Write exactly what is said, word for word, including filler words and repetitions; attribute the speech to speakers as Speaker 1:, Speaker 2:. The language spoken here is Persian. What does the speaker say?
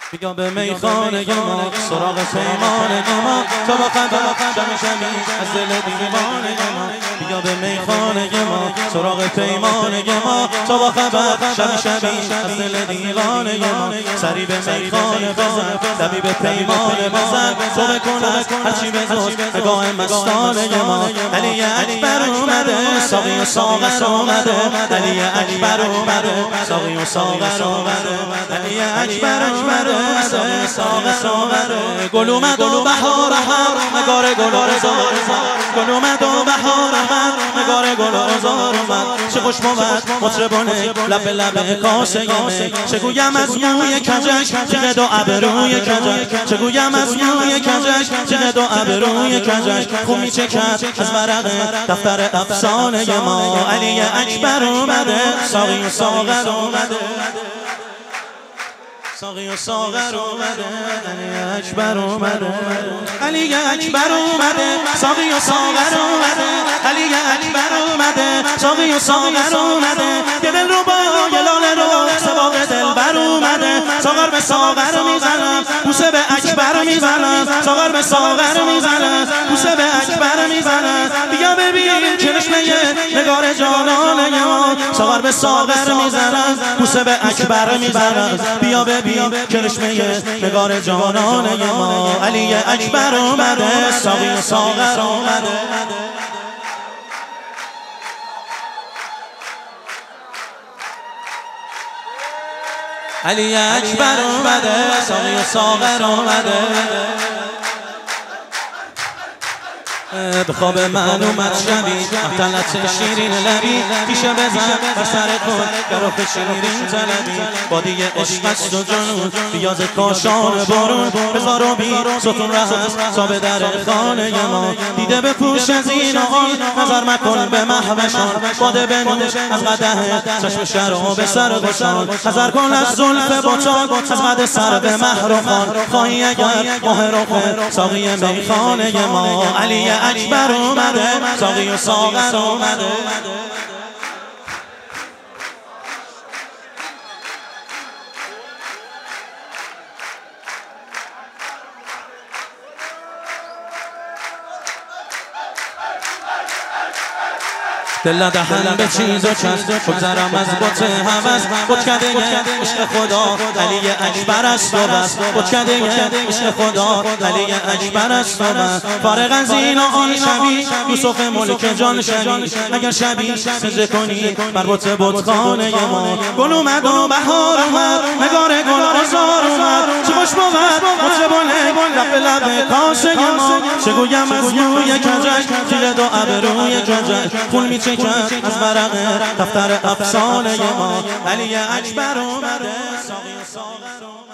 Speaker 1: بیا به میخانه ما سراغ پیمانه ما تا با خبر شمی شمی از دل دیوانه ما. بیا به میخانه ما سراغ پیمانه ما تا با خبر شمی شمی از دل دیوانه ما. سری به میخانه بزن دمی به پیمانه بزن تو بکنه هرچی بزوز نگاه مستانه ما. علی اکبر اومده ساقی و ساغر اومده علی اکبر اومده ساقی و ساغر اومده علی اکبر اومده ساغر اومده. گل اومد و بهار هر نگار گل و زار گل اومد و بهار هر نگار گل و زار اومد. چه خوش بود مطربانه لب لب کاسه می چه گویم از موی کجش چه دو ابروی کجش چه گویم از موی کجش چه دو ابروی کجش خون میچکد از ورق دفتر افسانه ما. علی اکبر اومده ساقی و ساغر اومده ساقی و ساغر اومده علی اکبر اومده علی اکبر اومده ساقی و ساغر اومده علی اکبر اومده ساقی و ساغر اومده. یه دل رو با یه لاله رو سباق دل بر اومده ساغر به ساغر میزنم بوسه به اکبر میزنم ساغر به ساغر میزنم بوسه به اکبر میزنم. بیا ببین چشمه نگار جانانه ما ساغر به ساغر میزنم بوسه به اکبر میزنم. بیا ببین کرشمه نگار جانانه ما. علی اکبر اومده ساقی و ساغر اومده علی اکبر اومده ساقی و ساغر اومده. به خواب من اومد شبی احتلت شیرین لبی پیشه بزن بر سر خود گراف شیرین طلبی بادی عشق است و جنون بیاز کاشان بارون بزار و بی ستون ره است تا به در خانه ما. دیده به پوش از این آن نظر مکن به محوشان باده بنوش از قدح چشم شراب سر گشان نظر کن از زلف بطان از قد سر به مهرخان خواهی اگر ماه رخ ساقی میخانه ما. علی اکبر اومده ساقی و ساغر اومده دل دهن به چیز و چند بگذرم از بط هوس بتکده عشق خدا علی اکبر است و بس بتکده عشق خدا علی اکبر است و بس. فارغ از این آن شبی یوسف ملک جان شبی اگر شبی سجده کنی بر بت بتخانه ما. گل اومد و بهار اومد نگار گل آزار اومد چه خوش بود مطربانه لب لب کاسه ما. چه گویم از موی کجش چه دو ابروی کجش خون میچکد از ورق دفتر افسانه ما. علی اکبر اومده ساقی و ساغر